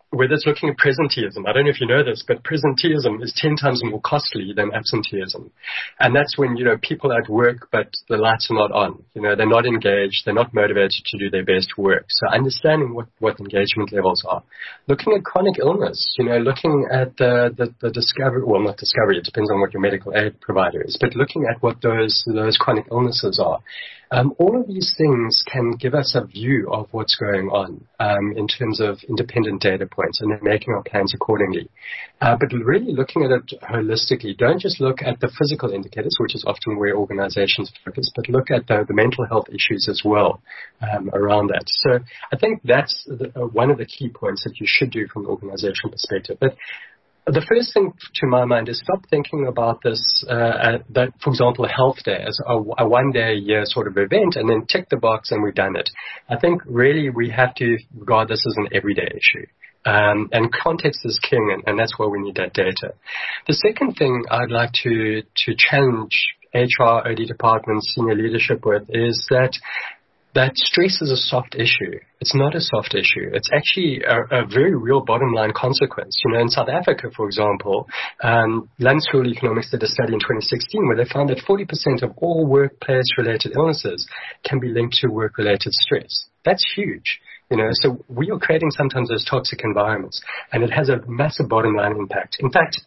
whether it's looking at presenteeism. I don't know if you know this, but presenteeism is ten times more costly than absenteeism. And that's when, you know, people are at work, but the lights are not on. You know, they're not engaged. They're not motivated to do their best work. So understanding what, what engagement levels are. Looking at chronic illness, you know, looking at the, the, the discovery, well, not discovery, it depends on what your medical aid provider is, but looking at what those, those chronic illnesses are. Um, all of these things can give us a view of what's going on um, in terms of independent data points and then making our plans accordingly. Uh, but really looking at it holistically, don't just look at the physical indicators, which is often where organizations focus, but look at the, the mental health issues as well um, around that. So I think that's the, uh, one of the key points that you should do from an organizational perspective. But the first thing to my mind is stop thinking about this, uh, that, for example, a health day as a, a one-day a year sort of event and then tick the box and we've done it. I think really we have to regard this as an everyday issue. Um, and context is king, and, and that's why we need that data. The second thing I'd like to, to challenge H R, O D departments, senior leadership with is that that stress is a soft issue. It's not a soft issue. It's actually a, a very real bottom line consequence. You know, in South Africa, for example, um, London School of Economics did a study in twenty sixteen where they found that forty percent of all workplace-related illnesses can be linked to work-related stress. That's huge. You know, so we are creating sometimes those toxic environments, and it has a massive bottom line impact. In fact,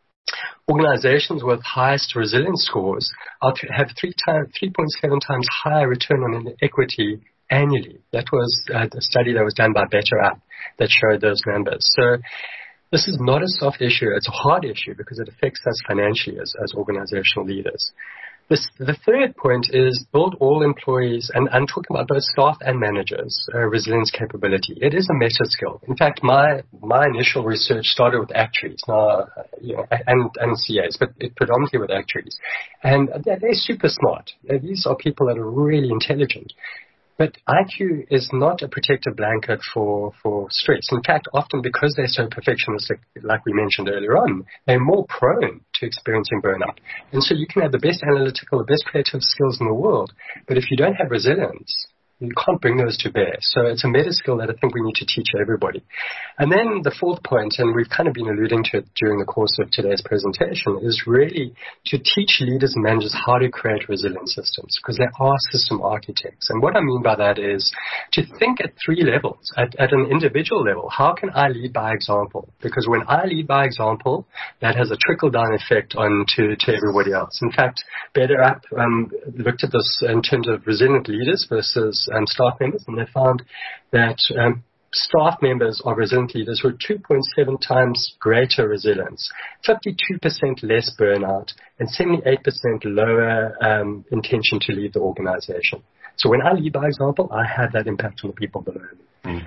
organizations with highest resilience scores are to have three point seven times higher return on equity annually. That was uh, a study that was done by Better Up that showed those numbers. So this is not a soft issue. It's a hard issue because it affects us financially as, as organizational leaders. This, the third point is build all employees, and I'm talking about both staff and managers, uh, resilience capability. It is a meta skill. In fact, my my initial research started with actuaries, now, uh, you know, and, and C As, but it predominantly with actuaries. And they're, they're super smart. These are people that are really intelligent. But I Q is not a protective blanket for, for stress. In fact, often because they're so perfectionistic, like we mentioned earlier on, they're more prone to experiencing burnout. And so you can have the best analytical, the best creative skills in the world, but if you don't have resilience, you can't bring those to bear. So it's a meta skill that I think we need to teach everybody. And then the fourth point, and we've kind of been alluding to it during the course of today's presentation, is really to teach leaders and managers how to create resilient systems, because they are system architects. And what I mean by that is to think at three levels. At, at an individual level, how can I lead by example? Because when I lead by example, that has a trickle-down effect on to, to everybody else. In fact, Better Up um, looked at this in terms of resilient leaders versus Um, staff members, and they found that um, staff members of resilient leaders were two point seven times greater resilience, fifty-two percent less burnout, and seventy-eight percent lower um, intention to leave the organization. So when I lead by example, I have that impact on the people below me. Mm.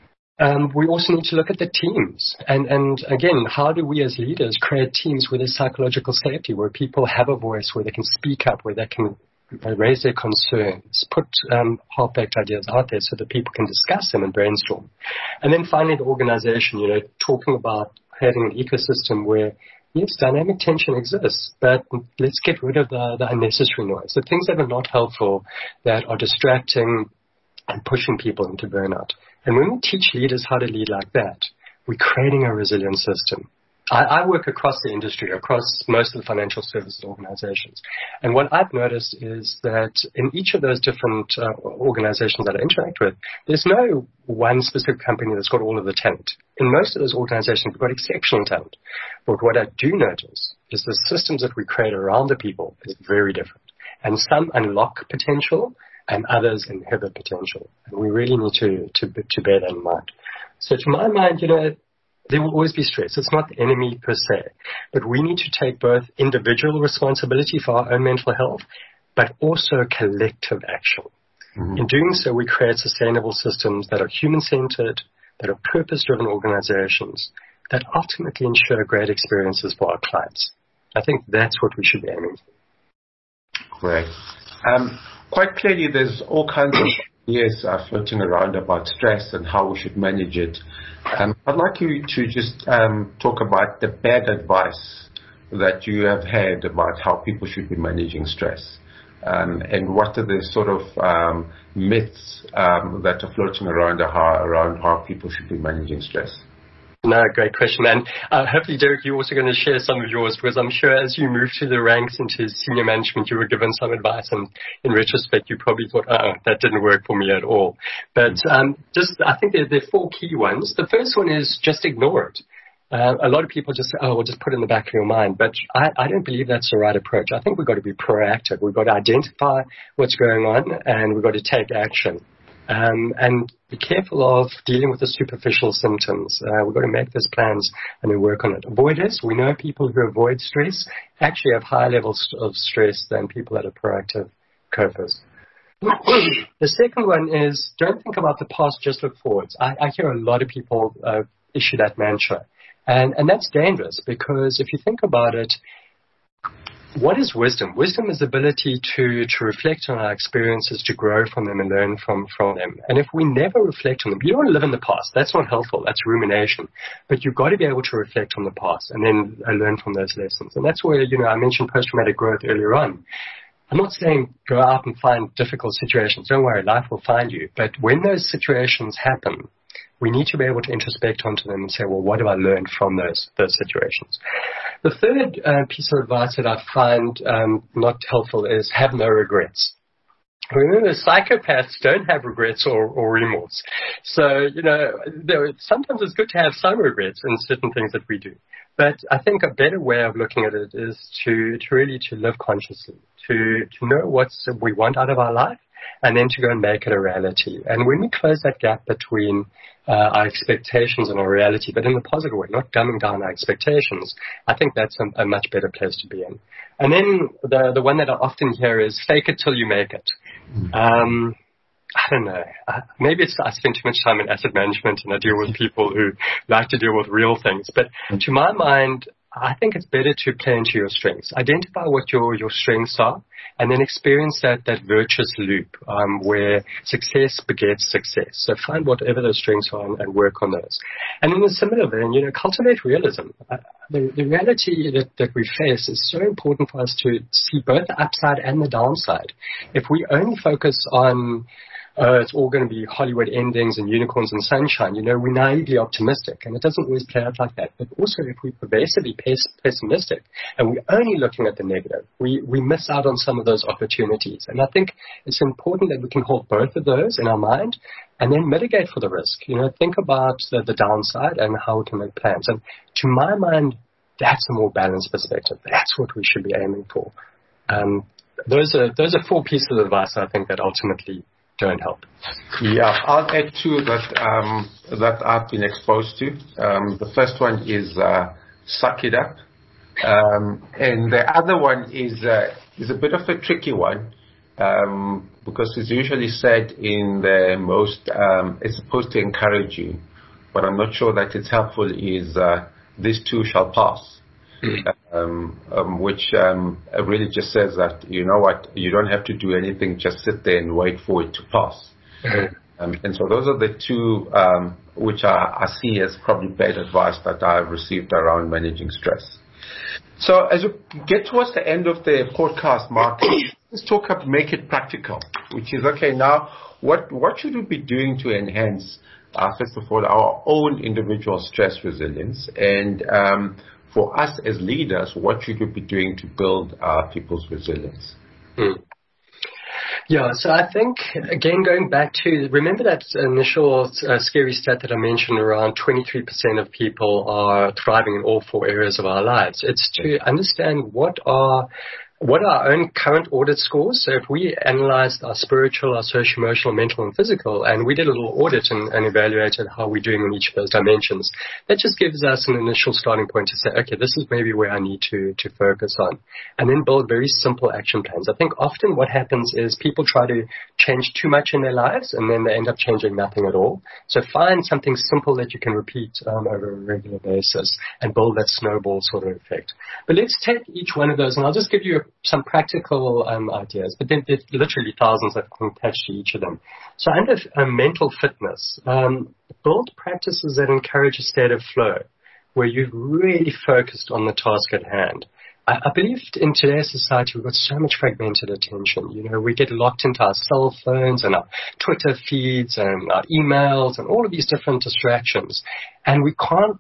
Um, we also need to look at the teams. And, and again, how do we as leaders create teams with a psychological safety, where people have a voice, where they can speak up, where they can raise their concerns, put um, half-baked ideas out there so that people can discuss them and brainstorm. And then finally, the organization, you know, talking about creating an ecosystem where, yes, dynamic tension exists, but let's get rid of the, the unnecessary noise, the things that are not helpful, that are distracting and pushing people into burnout. And when we teach leaders how to lead like that, we're creating a resilient system. I, I work across the industry, across most of the financial services organizations. And what I've noticed is that in each of those different uh, organizations that I interact with, there's no one specific company that's got all of the talent. In most of those organizations, we've got exceptional talent. But what I do notice is the systems that we create around the people is very different. And some unlock potential and others inhibit potential. And we really need to, to, to bear that in mind. So to my mind, you know, there will always be stress. It's not the enemy per se. But we need to take both individual responsibility for our own mental health, but also collective action. Mm-hmm. In doing so, we create sustainable systems that are human-centered, that are purpose-driven organizations, that ultimately ensure great experiences for our clients. I think that's what we should be aiming for. Great. Um, quite clearly, there's all kinds of ideas uh, floating around about stress and how we should manage it. Um, I'd like you to just um, talk about the bad advice that you have had about how people should be managing stress, um, and what are the sort of um, myths um, that are floating around how, around how people should be managing stress. No, great question. And uh, hopefully, Derek, you're also going to share some of yours, because I'm sure as you moved through the ranks into senior management, you were given some advice, and in retrospect, you probably thought, oh, that didn't work for me at all. But um, just, I think there, there are four key ones. The first one is just ignore it. Uh, a lot of people just say, oh, well, just put it in the back of your mind. But I, I don't believe that's the right approach. I think we've got to be proactive. We've got to identify what's going on, and we've got to take action. Um, and be careful of dealing with the superficial symptoms. Uh, we've got to make those plans and then work on it. Avoiders, we know people who avoid stress actually have higher levels of stress than people that are proactive copers. The second one is don't think about the past, just look forwards. I, I hear a lot of people uh, issue that mantra. And, and that's dangerous, because if you think about it, what is wisdom? Wisdom is the ability to, to reflect on our experiences, to grow from them and learn from, from them. And if we never reflect on them, you don't want to live in the past. That's not helpful. That's rumination. But you've got to be able to reflect on the past and then uh, learn from those lessons. And that's where, you know, I mentioned post-traumatic growth earlier on. I'm not saying go out and find difficult situations. Don't worry, life will find you. But when those situations happen, we need to be able to introspect onto them and say, well, what have I learned from those those situations? The third uh, piece of advice that I find um, not helpful is have no regrets. Remember, psychopaths don't have regrets or, or remorse. So, you know, there, sometimes it's good to have some regrets in certain things that we do. But I think a better way of looking at it is to, to really to live consciously, to, to know what we want out of our life, and then to go and make it a reality. And when we close that gap between uh, our expectations and our reality, but in a positive way, not dumbing down our expectations, I think that's a, a much better place to be in. And then the the one that I often hear is fake it till you make it. Mm-hmm. Um, I don't know. Uh, maybe it's I spend too much time in asset management and I deal with people who like to deal with real things. But to my mind, I think it's better to play into your strengths. Identify what your, your strengths are, and then experience that, that virtuous loop um, where success begets success. So find whatever those strengths are and, and work on those. And in a similar vein, you know, cultivate realism. Uh, the, the reality that, that we face is so important for us to see both the upside and the downside. If we only focus on Uh, it's all going to be Hollywood endings and unicorns and sunshine. You know, we're naively optimistic, and it doesn't always play out like that. But also, if we're pervasively pes- pessimistic and we're only looking at the negative, we, we miss out on some of those opportunities. And I think it's important that we can hold both of those in our mind and then mitigate for the risk. You know, think about the, the downside and how we can make plans. And to my mind, that's a more balanced perspective. That's what we should be aiming for. Um, those are those are four pieces of advice I think that ultimately don't help. Yeah, I'll add two that um, that I've been exposed to. Um, the first one is uh, suck it up, um, and the other one is uh, is a bit of a tricky one um, because it's usually said in the most. Um, it's supposed to encourage you, but I'm not sure that it's helpful. Is uh, this too shall pass. Um, um, which um, really just says that, you know what, you don't have to do anything, just sit there and wait for it to pass. Mm-hmm. Um, and so those are the two um, which I, I see as probably bad advice that I've received around managing stress. So as we get towards the end of the podcast, Mark, let's talk about make it practical, which is, okay, now what, what should we be doing to enhance, uh, first of all, our own individual stress resilience, and um, for us as leaders, what should we be doing to build uh, people's resilience? Hmm. Yeah, so I think, again, going back to, remember that initial uh, scary stat that I mentioned, around twenty-three percent of people are thriving in all four areas of our lives. It's to understand what are What are our own current audit scores? So if we analyzed our spiritual, our social, emotional, mental, and physical, and we did a little audit and, and evaluated how we're doing in each of those dimensions, that just gives us an initial starting point to say, okay, this is maybe where I need to, to focus on. And then build very simple action plans. I think often what happens is people try to change too much in their lives, and then they end up changing nothing at all. So find something simple that you can repeat um, over a regular basis and build that snowball sort of effect. But let's take each one of those, and I'll just give you a some practical um, ideas, but then there's literally thousands that can attach to each of them. So under uh, mental fitness, um, build practices that encourage a state of flow, where you've really focused on the task at hand. I, I believe in today's society we've got so much fragmented attention. You know, we get locked into our cell phones and our Twitter feeds and our emails and all of these different distractions, and we can't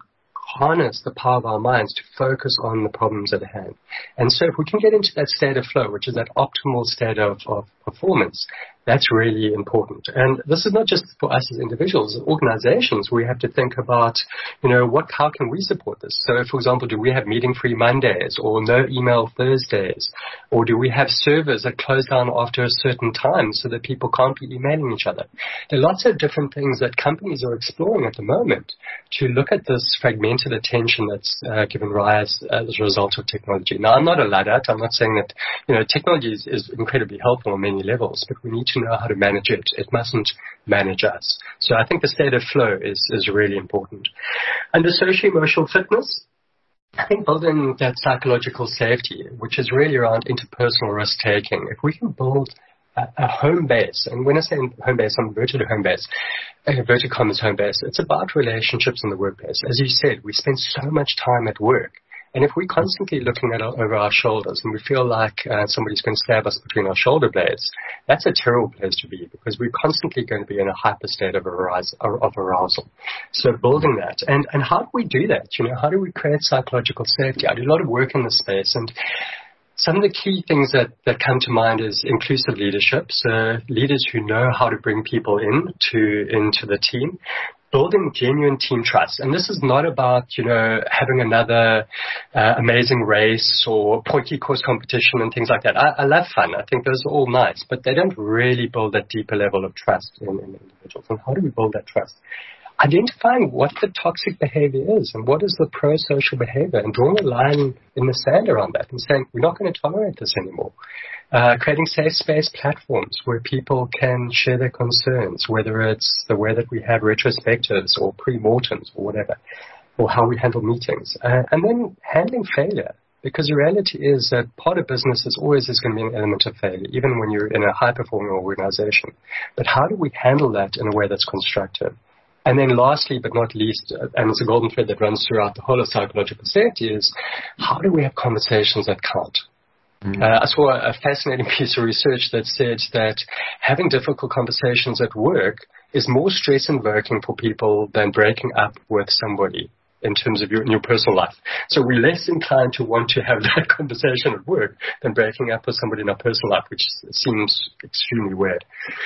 harness the power of our minds to focus on the problems at hand. And so if we can get into that state of flow, which is that optimal state of, of performance, that's really important. And this is not just for us as individuals, as organizations. We have to think about, you know, what, how can we support this? So, for example, do we have meeting-free Mondays or no email Thursdays? Or do we have servers that close down after a certain time so that people can't be emailing each other? There are lots of different things that companies are exploring at the moment to look at this fragmented attention that's uh, given rise as a result of technology. Now, I'm not a Luddite. I'm not saying that, you know, technology is, is incredibly helpful on many levels, but we need to know how to manage it. It mustn't manage us. So I think the state of flow is, is really important. And the socio-emotional fitness, I think building that psychological safety, which is really around interpersonal risk-taking. If we can build a, a home base, and when I say home base, I'm inverted home base, inverted commas home base, it's about relationships in the workplace. As you said, we spend so much time at work. And if we're constantly looking at our, over our shoulders and we feel like uh, somebody's going to stab us between our shoulder blades, that's a terrible place to be because we're constantly going to be in a hyper state of, arousal, of arousal. So building that. And, and how do we do that? You know, how do we create psychological safety? I do a lot of work in this space, and some of the key things that, that come to mind is inclusive leadership. So leaders who know how to bring people in to, into the team. Building genuine team trust. And this is not about, you know, having another uh, amazing race or Potjie course competition and things like that. I, I love fun. I think those are all nice, but they don't really build that deeper level of trust in, in individuals. And how do we build that trust? Identifying what the toxic behavior is and what is the pro-social behavior, and drawing a line in the sand around that and saying, we're not going to tolerate this anymore. Uh, creating safe space platforms where people can share their concerns, whether it's the way that we have retrospectives or pre-mortems or whatever, or how we handle meetings. Uh, and then handling failure, because the reality is that part of business is always is going to be an element of failure, even when you're in a high-performing organization. But how do we handle that in a way that's constructive? And then lastly, but not least, and it's a golden thread that runs throughout the whole of psychological safety, is how do we have conversations that count? Mm-hmm. Uh, I saw a fascinating piece of research that said that having difficult conversations at work is more stress-invoking for people than breaking up with somebody in terms of your, in your personal life. So we're less inclined to want to have that conversation at work than breaking up with somebody in our personal life, which seems extremely weird.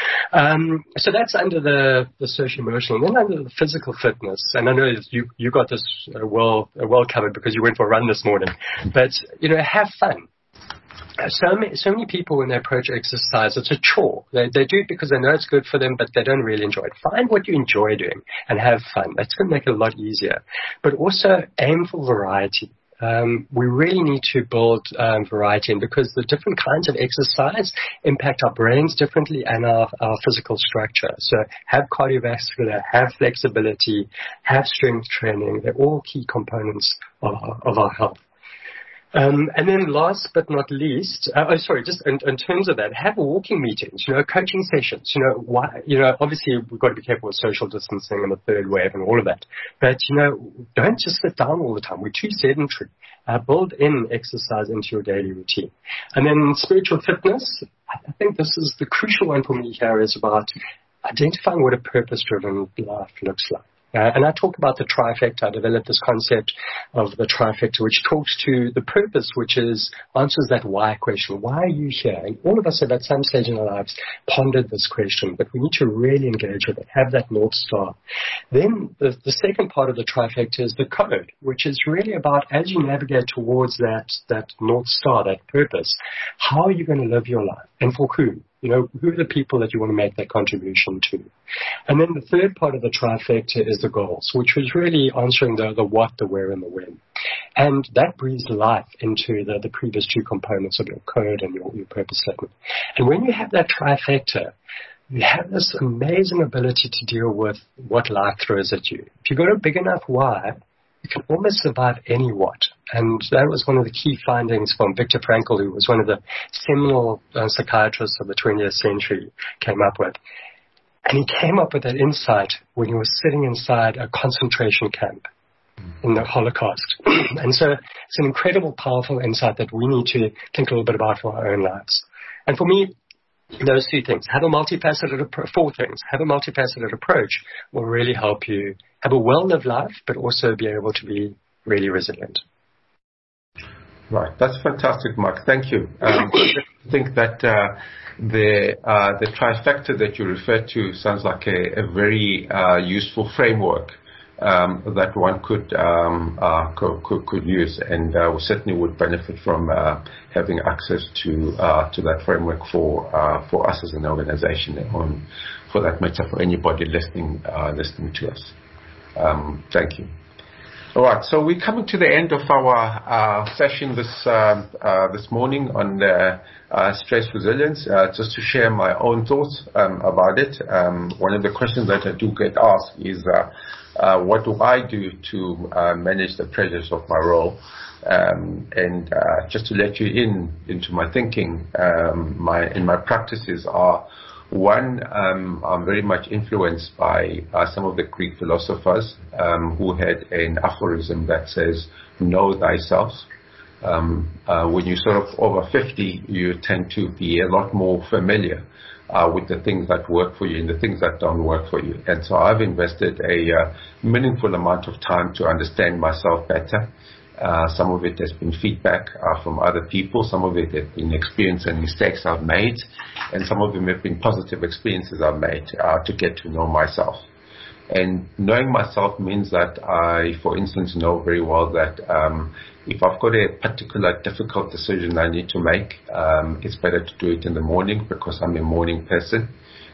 Um, so that's under the, the social-emotional. And then under the physical fitness, and I know you, you got this uh, well, uh, well covered because you went for a run this morning, but, you know, have fun. So many, so many people, when they approach exercise, it's a chore. They, they do it because they know it's good for them, but they don't really enjoy it. Find what you enjoy doing and have fun. That's going to make it a lot easier. But also aim for variety. Um, we really need to build um, variety in, because the different kinds of exercise impact our brains differently and our, our physical structure. So have cardiovascular, have flexibility, have strength training. They're all key components of, of our health. Um, and then last but not least, uh, oh, sorry, just in, in terms of that, have walking meetings, you know, coaching sessions, you know, why, you know, obviously we've got to be careful with social distancing and the third wave and all of that. But, you know, don't just sit down all the time. We're too sedentary. Uh, build in exercise into your daily routine. And then spiritual fitness, I think this is the crucial one for me here, is about identifying what a purpose-driven life looks like. Uh, and I talk about the trifecta. I developed this concept of the trifecta, which talks to the purpose, which is answers that why question. Why are you here? And all of us have at some stage in our lives pondered this question, but we need to really engage with it, have that North Star. Then the, the second part of the trifecta is the code, which is really about, as you navigate towards that, that North Star, that purpose, how are you going to live your life and for whom? You know, who are the people that you want to make that contribution to? And then the third part of the trifecta is the goals, which was really answering the, the what, the where, and the when. And that breathes life into the, the previous two components of your code and your, your purpose statement. And when you have that trifecta, you have this amazing ability to deal with what life throws at you. If you've got a big enough why, you can almost survive any what. And that was one of the key findings from Viktor Frankl, who was one of the seminal uh, psychiatrists of the twentieth century, came up with. And he came up with that insight when he was sitting inside a concentration camp in the Holocaust. And so it's an incredible, powerful insight that we need to think a little bit about for our own lives. And for me, Those two things, have a multifaceted approach, four things, have a multifaceted approach will really help you have a well-lived life, but also be able to be really resilient. Right. That's fantastic, Mark. Thank you. Um, I think that uh, the uh, the trifecta that you referred to sounds like a, a very uh, useful framework um, that one could, um, uh, could could could use, and uh, we certainly would benefit from uh, having access to uh, to that framework for uh, for us as an organization, on for that matter, for anybody listening uh, listening to us. Um, thank you. All right, so we're coming to the end of our uh, session this uh, uh, this morning on the, uh, stress resilience. Uh, just to share my own thoughts um, about it. Um, one of the questions that I do get asked is, uh, uh, what do I do to uh, manage the pressures of my role? Um, and uh, just to let you in into my thinking, um, my in my practices are. One, um, I'm very much influenced by uh, some of the Greek philosophers um, who had an aphorism that says, know thyself. Um, uh, when you're sort of over fifty, you tend to be a lot more familiar uh, with the things that work for you and the things that don't work for you. And so I've invested a uh, meaningful amount of time to understand myself better. Uh, some of it has been feedback uh, from other people. Some of it has been experience and mistakes I've made. And some of them have been positive experiences I've made uh, to get to know myself. And knowing myself means that I, for instance, know very well that um, if I've got a particular difficult decision I need to make, um, it's better to do it in the morning because I'm a morning person.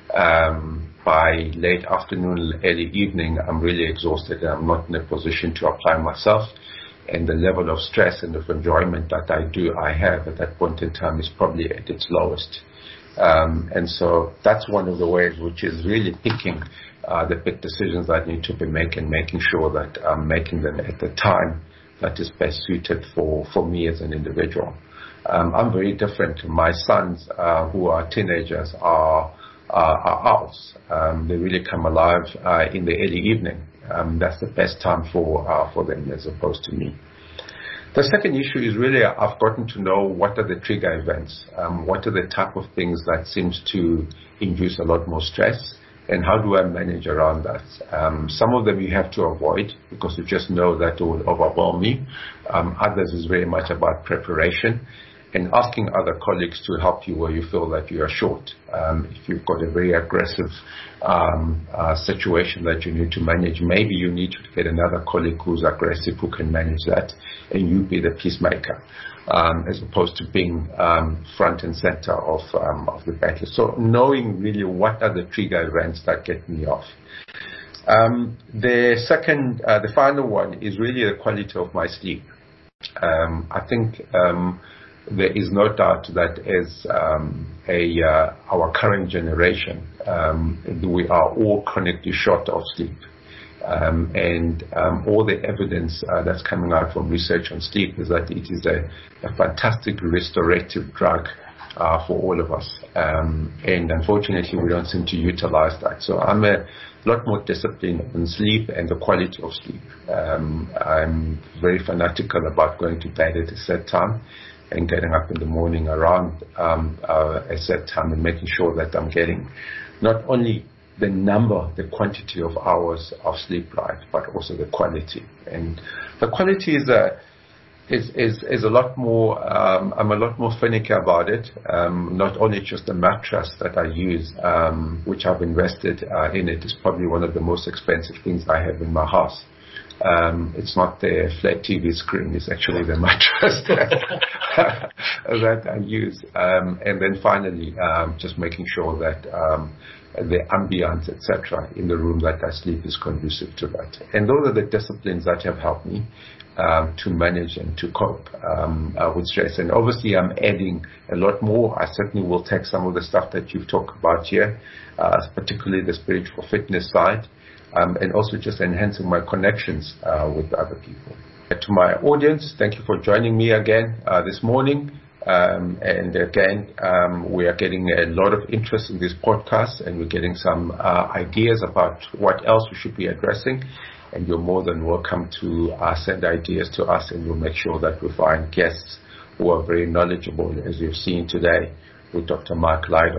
Um, by late afternoon, early evening, I'm really exhausted and I'm not in a position to apply myself. And the level of stress and of enjoyment that I do, I have at that point in time is probably at its lowest. Um, and so that's one of the ways, which is really picking uh, the big decisions that need to be making, making sure that I'm making them at the time that is best suited for, for me as an individual. Um, I'm very different. My sons, uh, who are teenagers, are, are, are owls. Um, they really come alive uh, in the early evening. Um, that's the best time for uh, for them as opposed to me. The second issue is really I've gotten to know what are the trigger events, um, what are the type of things that seems to induce a lot more stress, and how do I manage around that? Um, some of them you have to avoid because you just know that it will overwhelm me. Um, others is very much about preparation and asking other colleagues to help you where you feel that you are short. Um, if you've got a very aggressive um, uh, situation that you need to manage, maybe you need to get another colleague who's aggressive who can manage that, and you be the peacemaker, um, as opposed to being um, front and center of, um, of the battle. So knowing really what are the trigger events that get me off. Um, the second, uh, the final one is really the quality of my sleep. Um, I think um, there is no doubt that as um, a uh, our current generation, um, we are all chronically short of sleep. Um, and um, all the evidence uh, that's coming out from research on sleep is that it is a, a fantastic restorative drug uh, for all of us. Um, and unfortunately, we don't seem to utilize that. So I'm a lot more disciplined on sleep and the quality of sleep. Um, I'm very fanatical about going to bed at a set time and getting up in the morning around um, uh, a set time and making sure that I'm getting not only the number, the quantity of hours of sleep right, but also the quality. And the quality is a is is, is a lot more. Um, I'm a lot more finicky about it. Um, not only just the mattress that I use, um, which I've invested uh, in it, is probably one of the most expensive things I have in my house. Um, it's not the flat T V screen, it's actually the mattress that, that I use. Um, and then finally, um, just making sure that um, the ambience, et cetera, in the room that I sleep is conducive to that. And those are the disciplines that have helped me um, to manage and to cope um, uh, with stress. And obviously, I'm adding a lot more. I certainly will take some of the stuff that you've talked about here, uh, particularly the spiritual fitness side. Um, and also just enhancing my connections uh, with other people. To my audience, thank you for joining me again uh, this morning. Um, and again, um, we are getting a lot of interest in this podcast, and we're getting some uh, ideas about what else we should be addressing. And you're more than welcome to uh, send ideas to us, and we'll make sure that we find guests who are very knowledgeable, as you've seen today with Doctor Mark Lytle.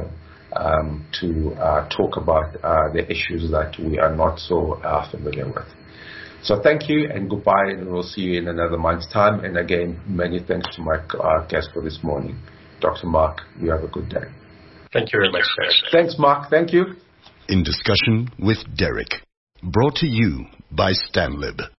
um, to uh, talk about uh, the issues that we are not so uh, familiar with. So thank you and goodbye, and we'll see you in another month's time. And again, many thanks to my uh, guest for this morning, Doctor Mark. You have a good day. Thank you very much, sir. Thanks, Mark. Thank you. In Discussion with Derek, brought to you by Stanlib.